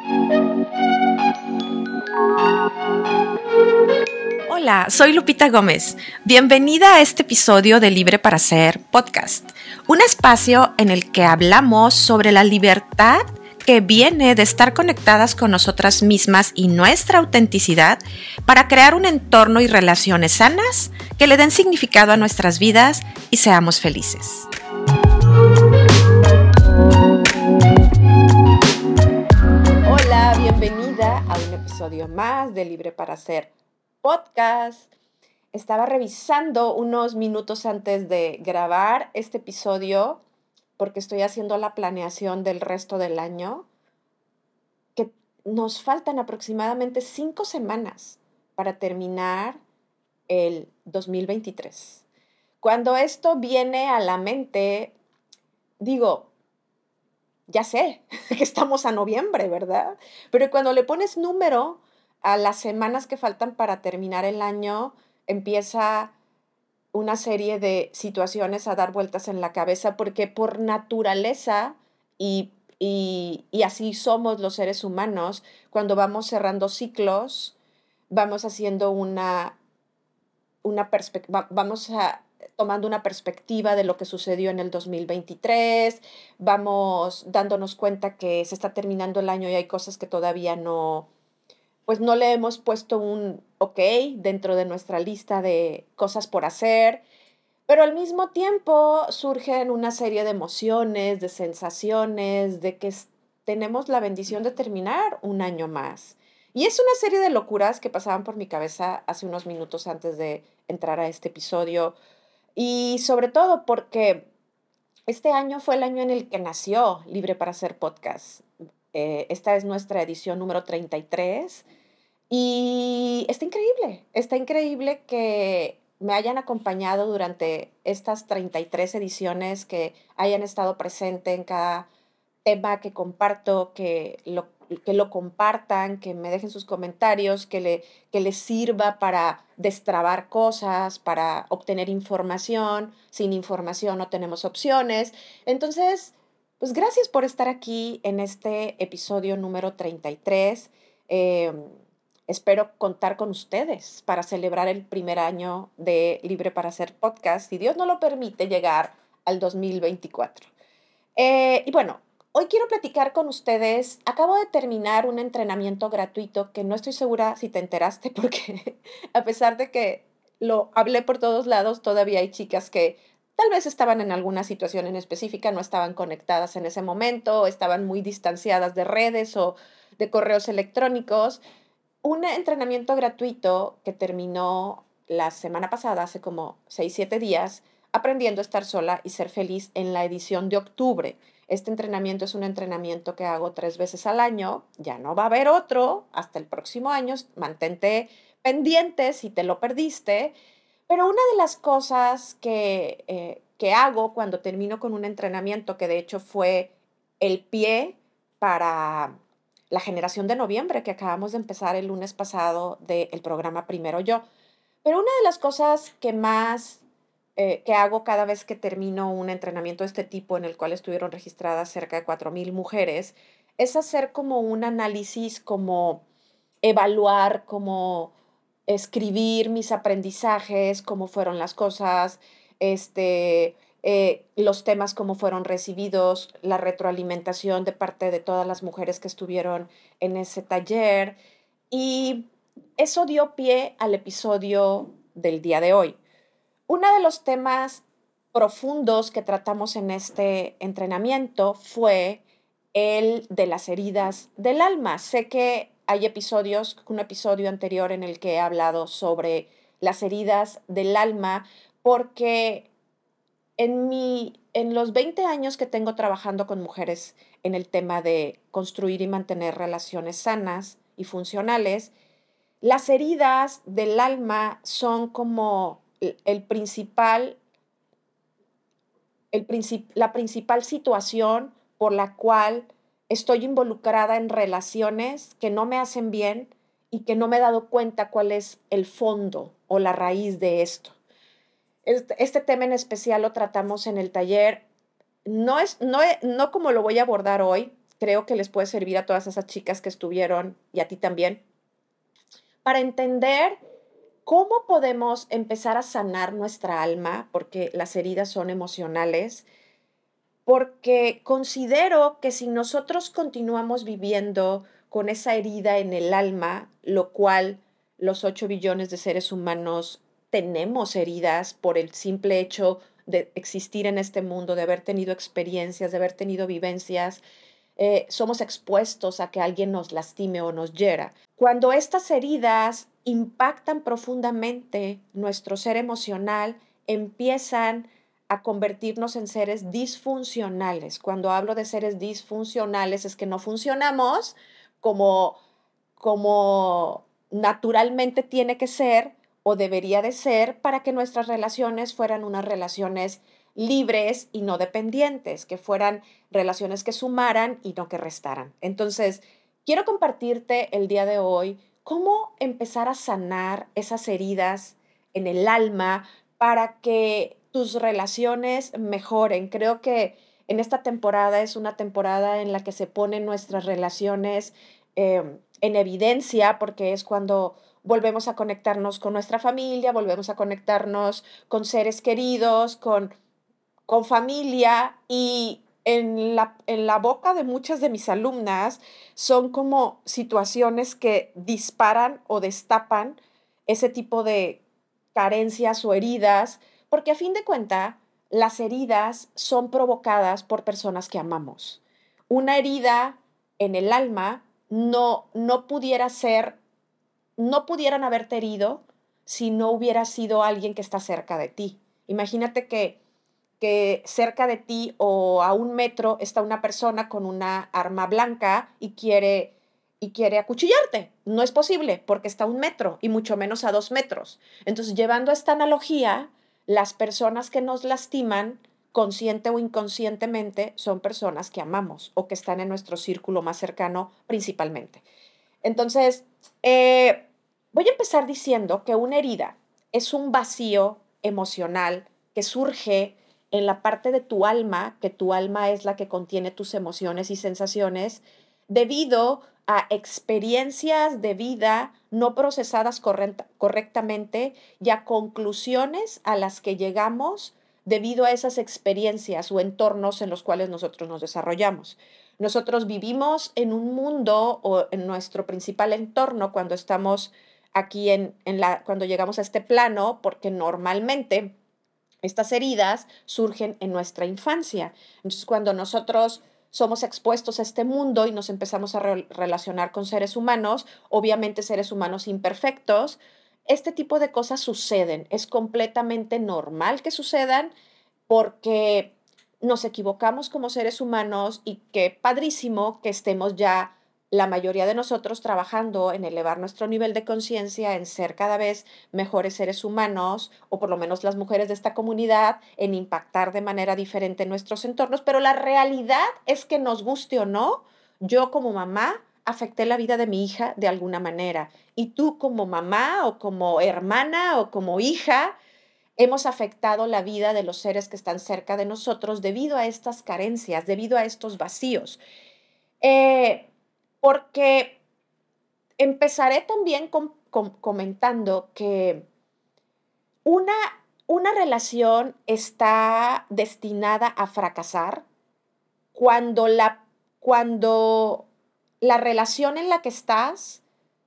Hola, soy Lupita Gómez. Bienvenida a este episodio de Libre para Ser podcast, un espacio en el que hablamos sobre la libertad que viene de estar conectadas con nosotras mismas y nuestra autenticidad para crear un entorno y relaciones sanas que le den significado a nuestras vidas y seamos felices. Hola, bienvenida a un episodio más de Libre para Ser podcast. Estaba revisando unos minutos antes de grabar este episodio porque estoy haciendo la planeación del resto del año, que nos faltan aproximadamente 5 semanas para terminar el 2023. Cuando esto viene a la mente, digo, ya sé que estamos a noviembre, ¿verdad? Pero cuando le pones número a las semanas que faltan para terminar el año, empieza una serie de situaciones a dar vueltas en la cabeza, porque por naturaleza y así somos los seres humanos, cuando vamos cerrando ciclos, vamos haciendo vamos tomando una perspectiva de lo que sucedió en el 2023, vamos dándonos cuenta que se está terminando el año y hay cosas que todavía pues no le hemos puesto un ok dentro de nuestra lista de cosas por hacer, pero al mismo tiempo surgen una serie de emociones, de sensaciones, de que tenemos la bendición de terminar un año más. Y es una serie de locuras que pasaban por mi cabeza hace unos minutos antes de entrar a este episodio. Y sobre todo porque este año fue el año en el que nació Libre para Hacer Podcast. Esta es nuestra edición número 33 y está increíble que me hayan acompañado durante estas 33 ediciones, que hayan estado presente en cada tema que comparto, que lo compartan, que me dejen sus comentarios, que les sirva para destrabar cosas, para obtener información. Sin información no tenemos opciones. Entonces, pues gracias por estar aquí en este episodio número 33. Eh, Espero contar con ustedes para celebrar el primer año de Libre para Hacer podcast, si Dios no lo permite, llegar al 2024. Y bueno, hoy quiero platicar con ustedes. Acabo de terminar un entrenamiento gratuito que no estoy segura si te enteraste, porque a pesar de que lo hablé por todos lados, todavía hay chicas que tal vez estaban en alguna situación en específica, no estaban conectadas en ese momento, estaban muy distanciadas de redes o de correos electrónicos. Un entrenamiento gratuito que terminó la semana pasada, hace como 6 7 días, aprendiendo a estar sola y ser feliz, en la edición de octubre. Este entrenamiento es un entrenamiento que hago 3 veces al año. Ya no va a haber otro hasta el próximo año. Mantente pendiente si te lo perdiste. Pero una de las cosas que hago cuando termino con un entrenamiento, que de hecho fue el pie para la generación de noviembre que acabamos de empezar el lunes pasado del programa Primero Yo. Pero una de las cosas que más que hago cada vez que termino un entrenamiento de este tipo, en el cual estuvieron registradas cerca de 4,000 mujeres, es hacer como un análisis, como evaluar, como escribir mis aprendizajes, cómo fueron las cosas, los temas, cómo fueron recibidos, la retroalimentación de parte de todas las mujeres que estuvieron en ese taller. Y eso dio pie al episodio del día de hoy. Uno de los temas profundos que tratamos en este entrenamiento fue el de las heridas del alma. Sé que hay un episodio anterior en el que he hablado sobre las heridas del alma, porque en los 20 años que tengo trabajando con mujeres en el tema de construir y mantener relaciones sanas y funcionales, las heridas del alma son como la principal situación por la cual estoy involucrada en relaciones que no me hacen bien y que no me he dado cuenta cuál es el fondo o la raíz de esto. Este tema en especial lo tratamos en el taller. No como lo voy a abordar hoy, creo que les puede servir a todas esas chicas que estuvieron y a ti también, para entender cómo podemos empezar a sanar nuestra alma, porque las heridas son emocionales, porque considero que si nosotros continuamos viviendo con esa herida en el alma, lo cual los 8 billones de seres humanos tenemos heridas por el simple hecho de existir en este mundo, de haber tenido experiencias, de haber tenido vivencias, somos expuestos a que alguien nos lastime o nos hiera. Cuando estas heridas impactan profundamente nuestro ser emocional, empiezan a convertirnos en seres disfuncionales. Cuando hablo de seres disfuncionales es que no funcionamos como, como naturalmente tiene que ser o debería de ser para que nuestras relaciones fueran unas relaciones libres y no dependientes, que fueran relaciones que sumaran y no que restaran. Entonces, quiero compartirte el día de hoy cómo empezar a sanar esas heridas en el alma para que tus relaciones mejoren. Creo que en esta temporada es una temporada en la que se ponen nuestras relaciones en evidencia porque es cuando volvemos a conectarnos con nuestra familia, volvemos a conectarnos con seres queridos, con familia y en la boca de muchas de mis alumnas son como situaciones que disparan o destapan ese tipo de carencias o heridas, porque a fin de cuenta las heridas son provocadas por personas que amamos. Una herida en el alma no pudiera ser, no pudieran haberte herido si no hubiera sido alguien que está cerca de ti. Imagínate que cerca de ti o a 1 metro está una persona con una arma blanca y quiere acuchillarte. No es posible porque está a 1 metro y mucho menos a 2 metros. Entonces, llevando esta analogía, las personas que nos lastiman, consciente o inconscientemente, son personas que amamos o que están en nuestro círculo más cercano principalmente. Entonces, voy a empezar diciendo que una herida es un vacío emocional que surge en la parte de tu alma, que tu alma es la que contiene tus emociones y sensaciones, debido a experiencias de vida no procesadas correctamente y a conclusiones a las que llegamos debido a esas experiencias o entornos en los cuales nosotros nos desarrollamos. Nosotros vivimos en un mundo o en nuestro principal entorno cuando estamos aquí cuando llegamos a este plano, porque normalmente estas heridas surgen en nuestra infancia. Entonces, cuando nosotros somos expuestos a este mundo y nos empezamos a relacionar con seres humanos, obviamente seres humanos imperfectos, este tipo de cosas suceden. Es completamente normal que sucedan porque nos equivocamos como seres humanos y qué padrísimo que estemos ya la mayoría de nosotros trabajando en elevar nuestro nivel de conciencia, en ser cada vez mejores seres humanos, o por lo menos las mujeres de esta comunidad, en impactar de manera diferente en nuestros entornos, pero la realidad es que nos guste o no, yo como mamá afecté la vida de mi hija de alguna manera, y tú como mamá o como hermana o como hija, hemos afectado la vida de los seres que están cerca de nosotros debido a estas carencias, debido a estos vacíos. Eh, Porque empezaré también comentando que una, una relación está destinada a fracasar cuando cuando la relación en la que estás,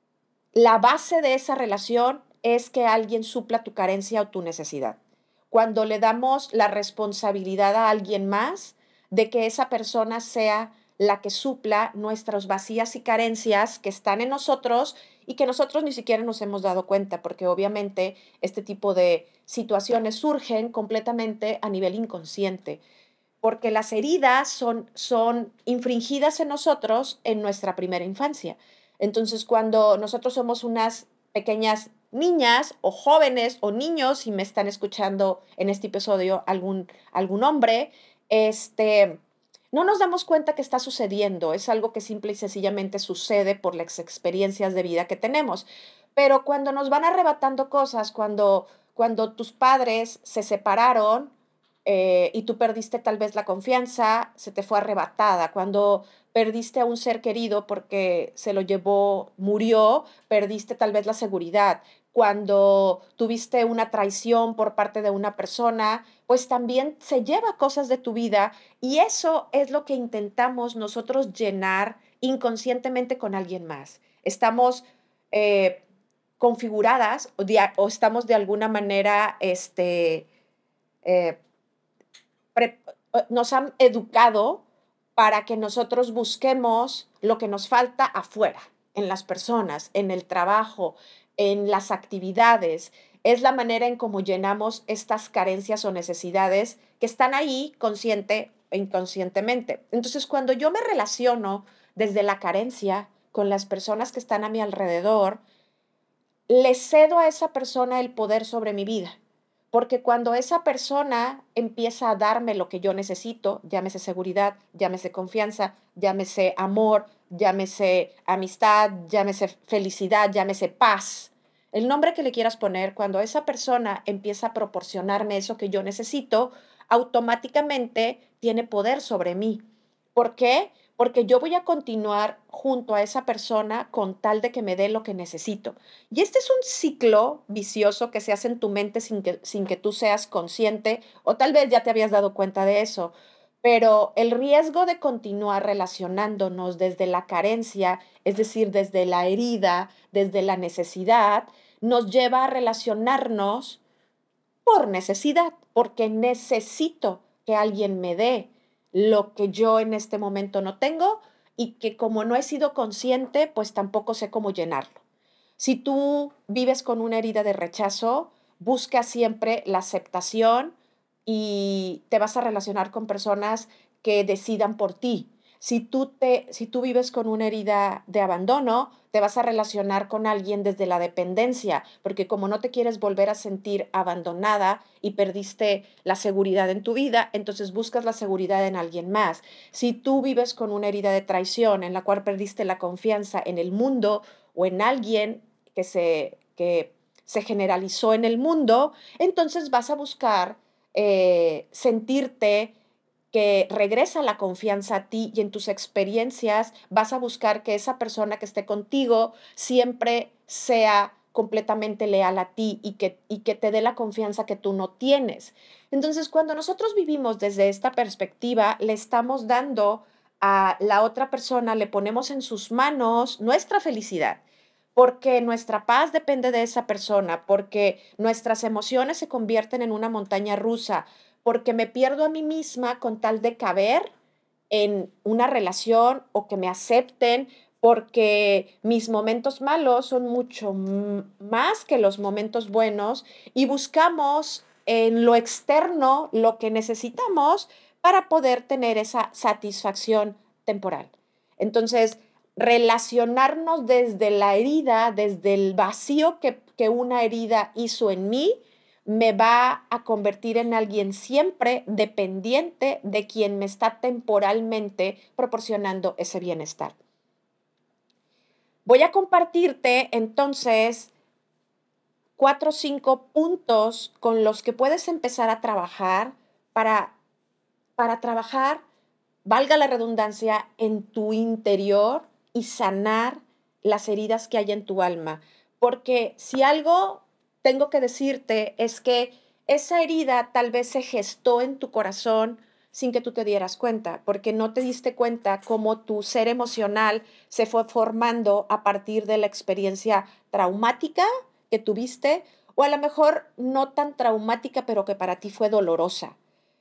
la base de esa relación es que alguien supla tu carencia o tu necesidad. Cuando le damos la responsabilidad a alguien más de que esa persona sea la que supla nuestras vacías y carencias que están en nosotros y que nosotros ni siquiera nos hemos dado cuenta, porque obviamente este tipo de situaciones surgen completamente a nivel inconsciente, porque las heridas son infringidas en nosotros en nuestra primera infancia. Entonces, cuando nosotros somos unas pequeñas niñas o jóvenes o niños, si me están escuchando en este episodio algún hombre, este, no nos damos cuenta que está sucediendo. Es algo que simple y sencillamente sucede por las experiencias de vida que tenemos. Pero cuando nos van arrebatando cosas, cuando tus padres se separaron, y tú perdiste tal vez la confianza, se te fue arrebatada. Cuando perdiste a un ser querido porque se lo llevó, murió, perdiste tal vez la seguridad. Cuando tuviste una traición por parte de una persona, pues también se lleva cosas de tu vida y eso es lo que intentamos nosotros llenar inconscientemente con alguien más. Estamos eh, configuradas o estamos de alguna manera, eh, nos han educado para que nosotros busquemos lo que nos falta afuera, en las personas, en el trabajo, en las actividades. Es la manera en cómo llenamos estas carencias o necesidades que están ahí consciente e inconscientemente. Entonces, cuando yo me relaciono desde la carencia con las personas que están a mi alrededor, le cedo a esa persona el poder sobre mi vida. Porque cuando esa persona empieza a darme lo que yo necesito, llámese seguridad, llámese confianza, llámese amor, llámese amistad, llámese felicidad, llámese paz, el nombre que le quieras poner, cuando esa persona empieza a proporcionarme eso que yo necesito, automáticamente tiene poder sobre mí. ¿Por qué? Porque yo voy a continuar junto a esa persona con tal de que me dé lo que necesito. Y este es un ciclo vicioso que se hace en tu mente sin que tú seas consciente, o tal vez ya te habías dado cuenta de eso, pero el riesgo de continuar relacionándonos desde la carencia, es decir, desde la herida, desde la necesidad, nos lleva a relacionarnos por necesidad, porque necesito que alguien me dé lo que yo en este momento no tengo y que como no he sido consciente, pues tampoco sé cómo llenarlo. Si tú vives con una herida de rechazo, busca siempre la aceptación y te vas a relacionar con personas que decidan por ti. Si tú vives con una herida de abandono, te vas a relacionar con alguien desde la dependencia, porque como no te quieres volver a sentir abandonada y perdiste la seguridad en tu vida, entonces buscas la seguridad en alguien más. Si tú vives con una herida de traición en la cual perdiste la confianza en el mundo o en alguien que se generalizó en el mundo, entonces vas a buscar sentirte que regresa la confianza a ti y en tus experiencias vas a buscar que esa persona que esté contigo siempre sea completamente leal a ti y que te dé la confianza que tú no tienes. Entonces, cuando nosotros vivimos desde esta perspectiva, le estamos dando a la otra persona, le ponemos en sus manos nuestra felicidad, porque nuestra paz depende de esa persona, porque nuestras emociones se convierten en una montaña rusa, porque me pierdo a mí misma con tal de caber en una relación o que me acepten, porque mis momentos malos son mucho más que los momentos buenos y buscamos en lo externo lo que necesitamos para poder tener esa satisfacción temporal. Entonces, relacionarnos desde la herida, desde el vacío que una herida hizo en mí, me va a convertir en alguien siempre dependiente de quien me está temporalmente proporcionando ese bienestar. Voy a compartirte entonces 4 o 5 puntos con los que puedes empezar a trabajar para, para trabajar, valga la redundancia, en tu interior y sanar las heridas que hay en tu alma. Porque si algo tengo que decirte es que esa herida tal vez se gestó en tu corazón sin que tú te dieras cuenta, porque no te diste cuenta cómo tu ser emocional se fue formando a partir de la experiencia traumática que tuviste, o a lo mejor no tan traumática, pero que para ti fue dolorosa.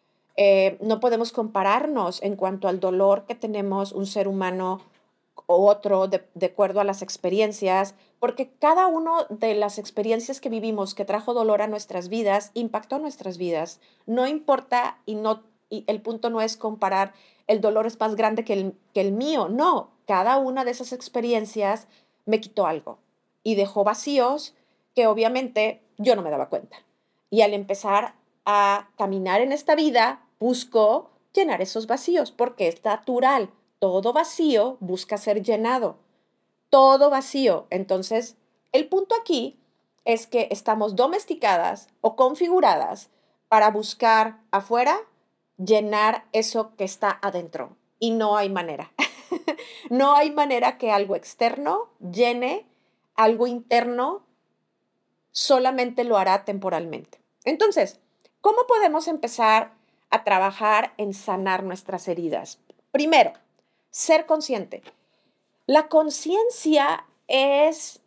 No podemos compararnos en cuanto al dolor que tenemos un ser humano o otro de acuerdo a las experiencias, porque cada una de las experiencias que vivimos que trajo dolor a nuestras vidas impactó nuestras vidas. No importa y el punto no es comparar el dolor es más grande que el mío, no, cada una de esas experiencias me quitó algo y dejó vacíos que obviamente yo no me daba cuenta. Y al empezar a caminar en esta vida, busco llenar esos vacíos porque es natural. Todo vacío busca ser llenado. Todo vacío. Entonces, el punto aquí es que estamos domesticadas o configuradas para buscar afuera llenar eso que está adentro. Y no hay manera. No hay manera que algo externo llene algo interno, solamente lo hará temporalmente. Entonces, ¿cómo podemos empezar a trabajar en sanar nuestras heridas? Primero, ser consciente. La conciencia es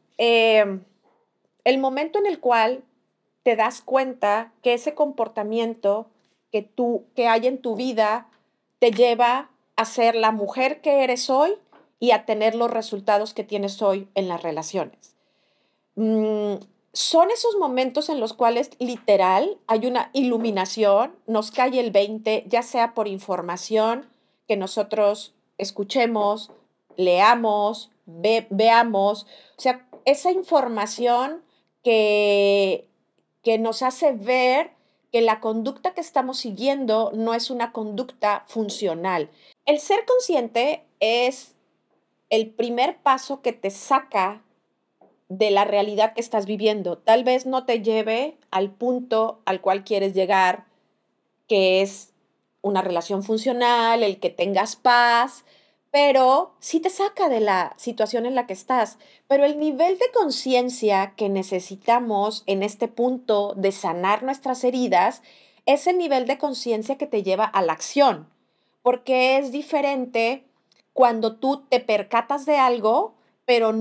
el momento en el cual te das cuenta que ese comportamiento que hay en tu vida te lleva a ser la mujer que eres hoy y a tener los resultados que tienes hoy en las relaciones. Mm, Son esos momentos en los cuales literal hay una iluminación, nos cae el 20, ya sea por información que nosotros escuchemos, leamos, veamos, o sea, esa información que, que nos hace ver que la conducta que estamos siguiendo no es una conducta funcional. El ser consciente es el primer paso que te saca de la realidad que estás viviendo. Tal vez no te lleve al punto al cual quieres llegar, que es una relación funcional, el que tengas paz, pero sí te saca de la situación en la que estás. Pero el nivel de conciencia que necesitamos en este punto de sanar nuestras heridas es el nivel de conciencia que te lleva a la acción, porque es diferente cuando tú te percatas de algo, pero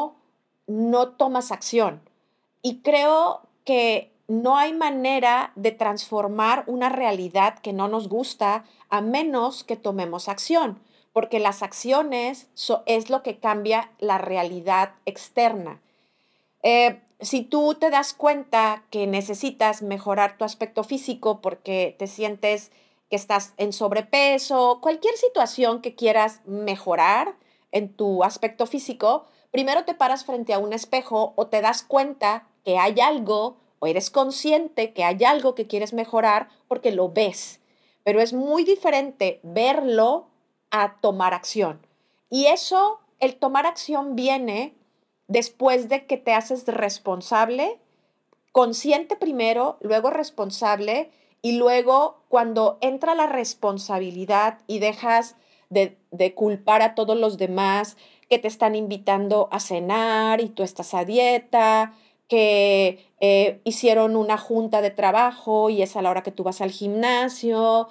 no tomas acción. Y creo que no hay manera de transformar una realidad que no nos gusta a menos que tomemos acción, porque las acciones es lo que cambia la realidad externa. Si tú te das cuenta que necesitas mejorar tu aspecto físico porque te sientes que estás en sobrepeso, cualquier situación que quieras mejorar en tu aspecto físico, primero te paras frente a un espejo o te das cuenta que hay algo o eres consciente que hay algo que quieres mejorar porque lo ves. Pero es muy diferente verlo a tomar acción. Y eso, el tomar acción viene después de que te haces responsable, consciente primero, luego responsable, y luego cuando entra la responsabilidad y dejas de culpar a todos los demás que te están invitando a cenar y tú estás a dieta, que hicieron una junta de trabajo y es a la hora que tú vas al gimnasio,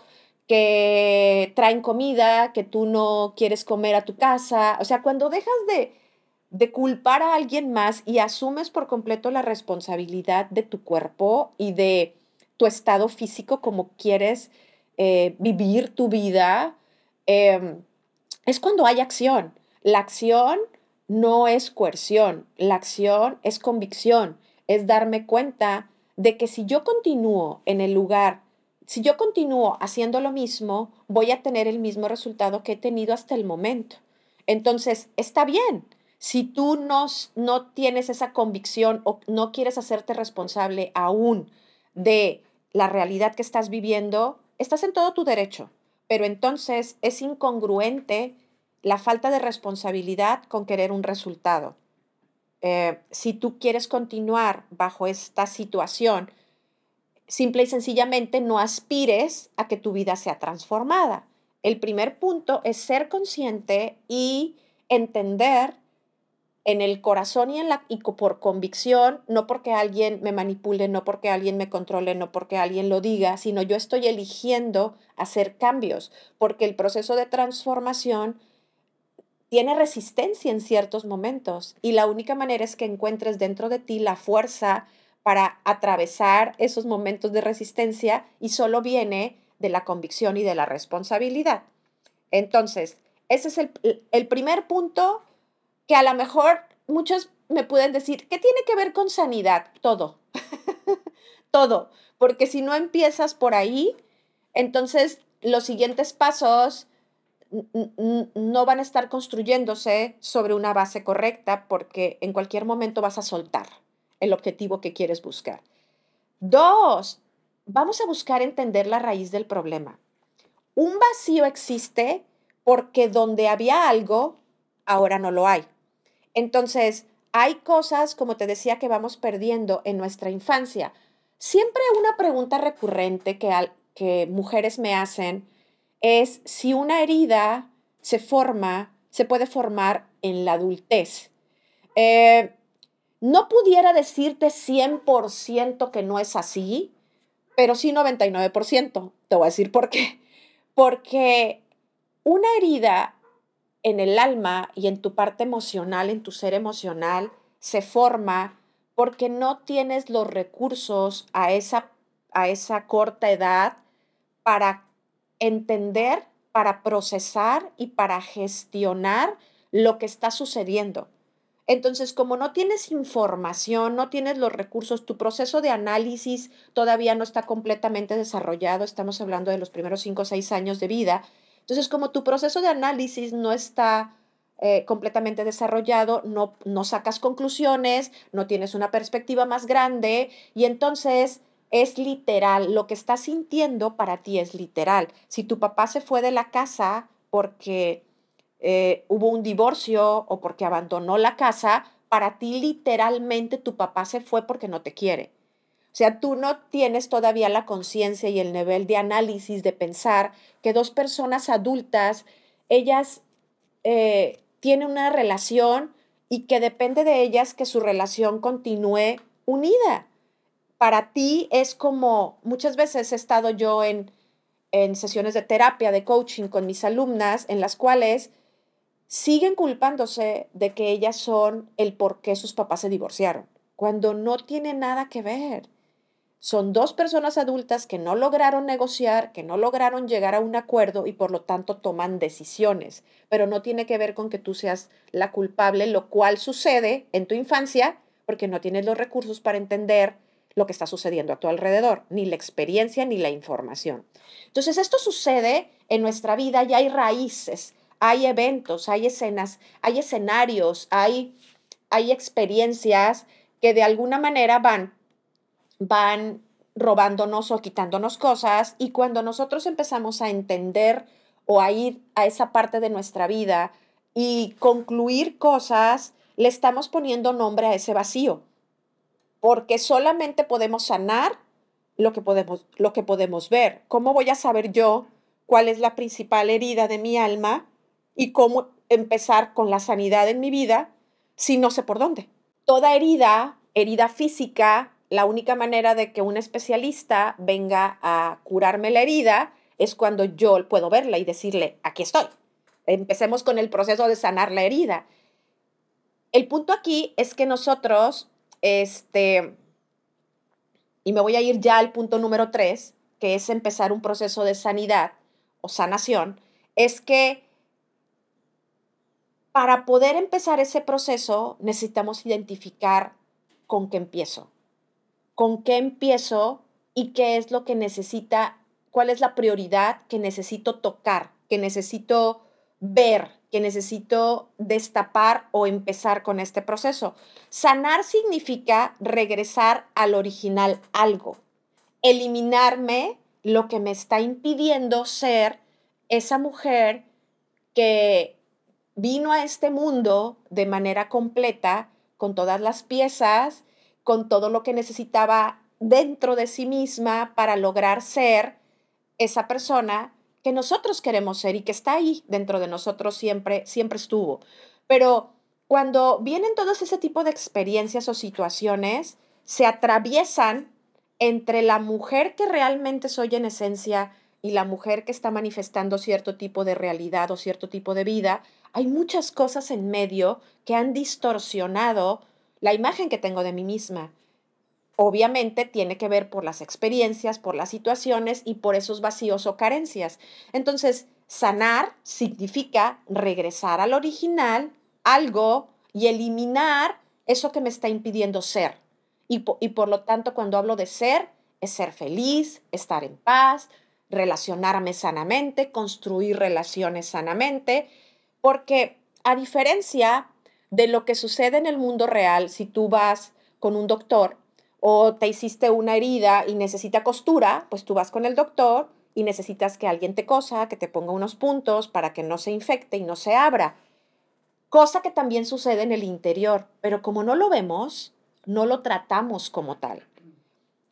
que traen comida que tú no quieres comer a tu casa. O sea, cuando dejas de culpar a alguien más y asumes por completo la responsabilidad de tu cuerpo y de tu estado físico como quieres vivir tu vida, eh, es cuando hay acción. La acción no es coerción, la acción es convicción, es darme cuenta de que si yo continúo en el lugar, si yo continúo haciendo lo mismo, voy a tener el mismo resultado que he tenido hasta el momento. Entonces, está bien. Si tú no tienes esa convicción o no quieres hacerte responsable aún de la realidad que estás viviendo, estás en todo tu derecho. Pero entonces es incongruente la falta de responsabilidad con querer un resultado. Si tú quieres continuar bajo esta situación, simple y sencillamente no aspires a que tu vida sea transformada. El primer punto es ser consciente y entender en el corazón y por convicción, no porque alguien me manipule, no porque alguien me controle, no porque alguien lo diga, sino yo estoy eligiendo hacer cambios, porque el proceso de transformación tiene resistencia en ciertos momentos y la única manera es que encuentres dentro de ti la fuerza para atravesar esos momentos de resistencia y solo viene de la convicción y de la responsabilidad. Entonces, ese es el primer punto que a lo mejor muchos me pueden decir, ¿qué tiene que ver con sanidad? Todo, todo, porque si no empiezas por ahí, entonces los siguientes pasos no van a estar construyéndose sobre una base correcta porque en cualquier momento vas a soltar el objetivo que quieres buscar. Dos, vamos a buscar entender la raíz del problema. Un vacío existe porque donde había algo, ahora no lo hay. Entonces, hay cosas, como te decía, que vamos perdiendo en nuestra infancia. Siempre una pregunta recurrente que mujeres me hacen es si una herida se puede formar en la adultez. Eh, no pudiera decirte 100% que no es así, pero sí 99%. Te voy a decir por qué. Porque una herida en el alma y en tu parte emocional, en tu ser emocional, se forma porque no tienes los recursos a esa corta edad para entender, para procesar y para gestionar lo que está sucediendo. Entonces, como no tienes información, no tienes los recursos, tu proceso de análisis todavía no está completamente desarrollado, estamos hablando de los primeros 5 o 6 años de vida. Entonces, como tu proceso de análisis no está completamente desarrollado, no sacas conclusiones, no tienes una perspectiva más grande y entonces es literal, lo que estás sintiendo para ti es literal. Si tu papá se fue de la casa porque hubo un divorcio o porque abandonó la casa, para ti literalmente tu papá se fue porque no te quiere. O sea, tú no tienes todavía la conciencia y el nivel de análisis de pensar que dos personas adultas, ellas tienen una relación y que depende de ellas que su relación continúe unida. Para ti es como, muchas veces he estado yo en sesiones de terapia, de coaching con mis alumnas, en las cuales siguen culpándose de que ellas son el por qué sus papás se divorciaron, cuando no tiene nada que ver. Son dos personas adultas que no lograron negociar, que no lograron llegar a un acuerdo y por lo tanto toman decisiones, pero no tiene que ver con que tú seas la culpable, lo cual sucede en tu infancia porque no tienes los recursos para entender lo que está sucediendo a tu alrededor, ni la experiencia ni la información. Entonces, esto sucede en nuestra vida y hay raíces, hay eventos, hay escenas, hay escenarios, hay experiencias que de alguna manera van robándonos o quitándonos cosas y cuando nosotros empezamos a entender o a ir a esa parte de nuestra vida y concluir cosas, le estamos poniendo nombre a ese vacío, porque solamente podemos sanar lo que podemos ver. ¿Cómo voy a saber yo cuál es la principal herida de mi alma y cómo empezar con la sanidad en mi vida si no sé por dónde? Toda herida física, la única manera de que un especialista venga a curarme la herida es cuando yo puedo verla y decirle, aquí estoy. Empecemos con el proceso de sanar la herida. El punto aquí es que nosotros, y me voy a ir ya al punto número 3, que es empezar un proceso de sanidad o sanación, es que para poder empezar ese proceso necesitamos identificar con qué empiezo. Con qué empiezo y qué es lo que necesita, cuál es la prioridad que necesito tocar, que necesito ver, que necesito destapar o empezar con este proceso. Sanar significa regresar al original algo, eliminarme lo que me está impidiendo ser esa mujer que vino a este mundo de manera completa, con todas las piezas, con todo lo que necesitaba dentro de sí misma para lograr ser esa persona que nosotros queremos ser y que está ahí dentro de nosotros siempre, siempre estuvo. Pero cuando vienen todos ese tipo de experiencias o situaciones, se atraviesan entre la mujer que realmente soy en esencia y la mujer que está manifestando cierto tipo de realidad o cierto tipo de vida, hay muchas cosas en medio que han distorsionado la imagen que tengo de mí misma. Obviamente tiene que ver por las experiencias, por las situaciones y por esos vacíos o carencias. Entonces, sanar significa regresar al original, algo, y eliminar eso que me está impidiendo ser. Y por lo tanto, cuando hablo de ser, es ser feliz, estar en paz, relacionarme sanamente, construir relaciones sanamente, porque a diferencia de lo que sucede en el mundo real, si tú vas con un doctor, o te hiciste una herida y necesita costura, pues tú vas con el doctor y necesitas que alguien te cosa, que te ponga unos puntos para que no se infecte y no se abra. Cosa que también sucede en el interior, pero como no lo vemos, no lo tratamos como tal.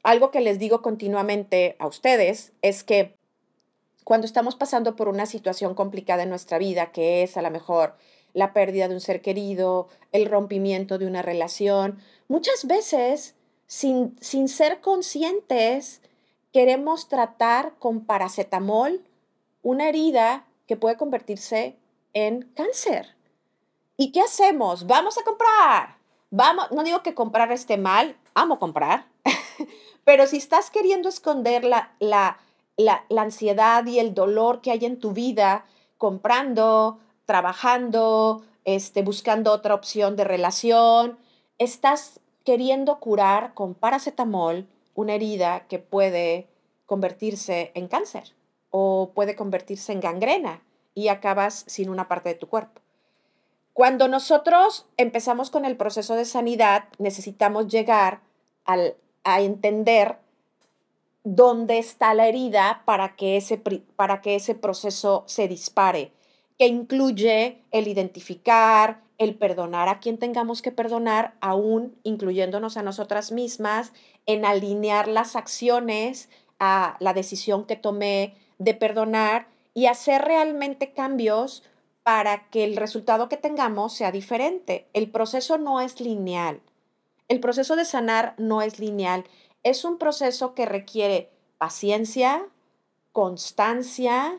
algo que les digo continuamente a ustedes es que cuando estamos pasando por una situación complicada en nuestra vida, que es a lo mejor la pérdida de un ser querido, el rompimiento de una relación, muchas veces, sin ser conscientes, queremos tratar con paracetamol una herida que puede convertirse en cáncer. ¿Y qué hacemos? Vamos a comprar. Vamos, no digo que comprar esté mal, amo comprar, pero si estás queriendo esconder la ansiedad y el dolor que hay en tu vida, comprando, trabajando, buscando otra opción de relación, estás queriendo curar con paracetamol una herida que puede convertirse en cáncer o puede convertirse en gangrena y acabas sin una parte de tu cuerpo. Cuando nosotros empezamos con el proceso de sanidad, necesitamos llegar a entender dónde está la herida para que ese proceso se dispare, que incluye el identificar, el perdonar a quien tengamos que perdonar, aún incluyéndonos a nosotras mismas, en alinear las acciones a la decisión que tomé de perdonar y hacer realmente cambios para que el resultado que tengamos sea diferente. El proceso no es lineal. El proceso de sanar no es lineal. Es un proceso que requiere paciencia, constancia,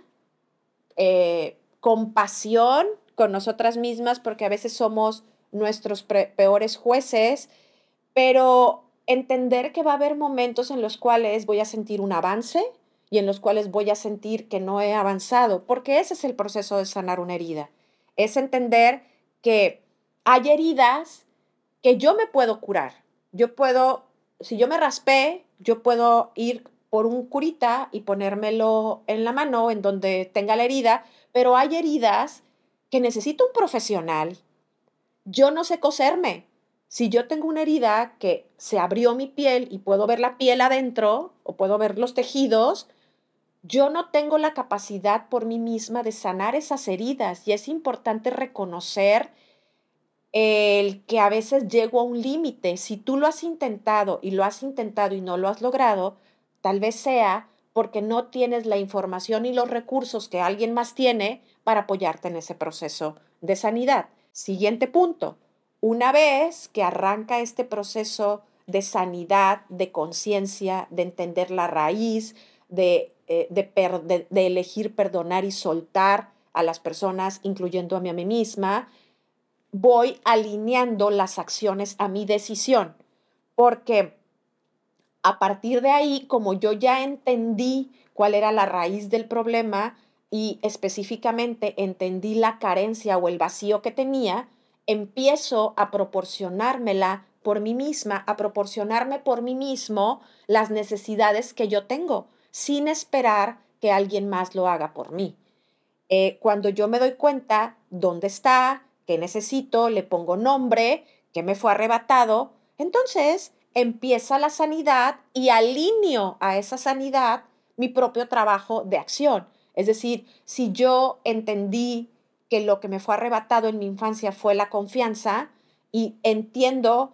compasión con nosotras mismas, porque a veces somos nuestros peores jueces, pero entender que va a haber momentos en los cuales voy a sentir un avance y en los cuales voy a sentir que no he avanzado, porque ese es el proceso de sanar una herida. Es entender que hay heridas que yo me puedo curar. Yo puedo, si yo me raspé, yo puedo ir por un curita y ponérmelo en la mano, en donde tenga la herida, pero hay heridas que necesito un profesional. Yo no sé coserme. Si yo tengo una herida que se abrió mi piel y puedo ver la piel adentro o puedo ver los tejidos, yo no tengo la capacidad por mí misma de sanar esas heridas y es importante reconocer el que a veces llego a un límite. Si tú lo has intentado y lo has intentado y no lo has logrado, tal vez sea porque no tienes la información y los recursos que alguien más tiene para apoyarte en ese proceso de sanidad. Siguiente punto. Una vez que arranca este proceso de sanidad, de conciencia, de entender la raíz, de elegir perdonar y soltar a las personas, incluyendo a mí misma, voy alineando las acciones a mi decisión, porque a partir de ahí, como yo ya entendí cuál era la raíz del problema y específicamente entendí la carencia o el vacío que tenía, empiezo a proporcionármela por mí misma, a proporcionarme por mí mismo las necesidades que yo tengo, sin esperar que alguien más lo haga por mí. Cuando yo me doy cuenta dónde está, qué necesito, le pongo nombre, qué me fue arrebatado, entonces empieza la sanidad y alineo a esa sanidad mi propio trabajo de acción. Es decir, si yo entendí que lo que me fue arrebatado en mi infancia fue la confianza y entiendo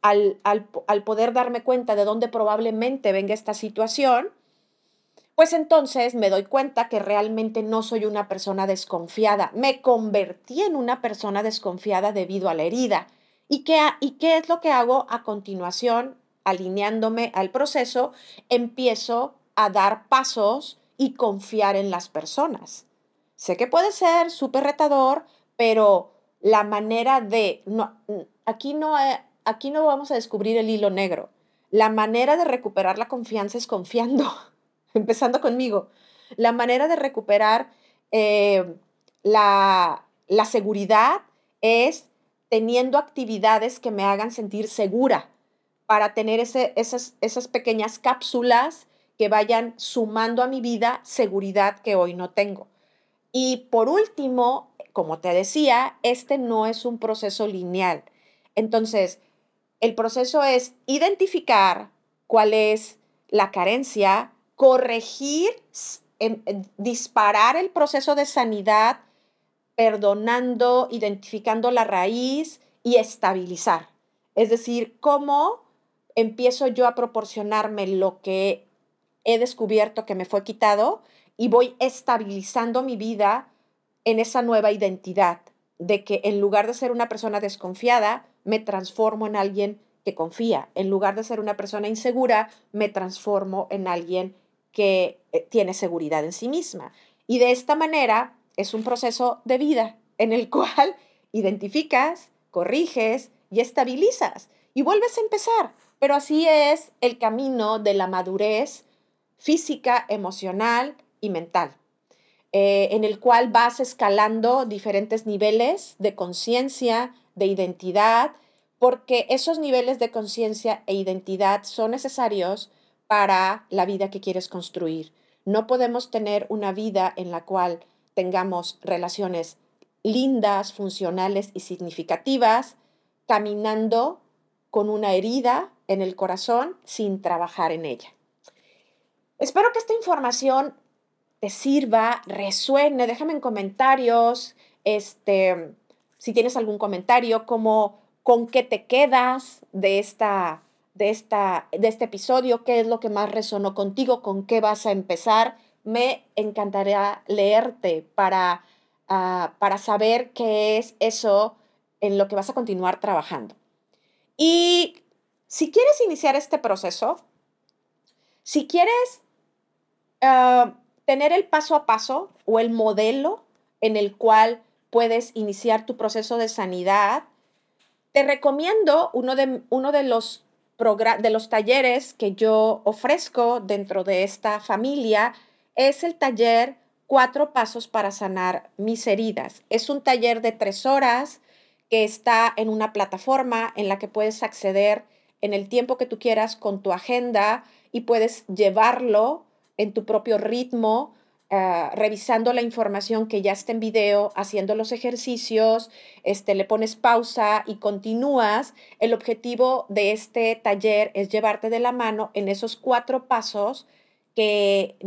al poder darme cuenta de dónde probablemente venga esta situación, pues entonces me doy cuenta que realmente no soy una persona desconfiada. Me convertí en una persona desconfiada debido a la herida. ¿Y qué es lo que hago a continuación? Alineándome al proceso, empiezo a dar pasos y confiar en las personas. Sé que puede ser súper retador, pero la manera de... aquí no vamos a descubrir el hilo negro. La manera de recuperar la confianza es confiando. Empezando conmigo, la manera de recuperar eh, la seguridad es teniendo actividades que me hagan sentir segura para tener esas pequeñas cápsulas que vayan sumando a mi vida seguridad que hoy no tengo. Y por último, como te decía, este no es un proceso lineal. Entonces, el proceso es identificar cuál es la carencia, corregir, disparar el proceso de sanidad, perdonando, identificando la raíz y estabilizar. Es decir, cómo empiezo yo a proporcionarme lo que he descubierto que me fue quitado y voy estabilizando mi vida en esa nueva identidad, de que en lugar de ser una persona desconfiada, me transformo en alguien que confía. En lugar de ser una persona insegura, me transformo en alguien que tiene seguridad en sí misma. Y de esta manera es un proceso de vida en el cual identificas, corriges y estabilizas y vuelves a empezar. Pero así es el camino de la madurez física, emocional y mental, en el cual vas escalando diferentes niveles de conciencia, de identidad, porque esos niveles de conciencia e identidad son necesarios para la vida que quieres construir. No podemos tener una vida en la cual tengamos relaciones lindas, funcionales y significativas, caminando con una herida en el corazón sin trabajar en ella. Espero que esta información te sirva, resuene. Déjame en comentarios, si tienes algún comentario, como con qué te quedas de este episodio, qué es lo que más resonó contigo, con qué vas a empezar. Me encantaría leerte para saber qué es eso en lo que vas a continuar trabajando. Y si quieres iniciar este proceso, si quieres tener el paso a paso o el modelo en el cual puedes iniciar tu proceso de sanidad, te recomiendo uno de los talleres que yo ofrezco dentro de esta familia, es el taller 4 pasos para sanar mis heridas. Es un taller de 3 horas que está en una plataforma en la que puedes acceder en el tiempo que tú quieras con tu agenda y puedes llevarlo en tu propio ritmo, revisando la información que ya está en video, haciendo los ejercicios, le pones pausa y continúas. El objetivo de este taller es llevarte de la mano en esos 4 pasos que